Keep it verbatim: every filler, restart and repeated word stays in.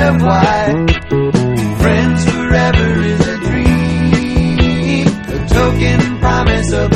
of why friends forever is a dream, a token promise of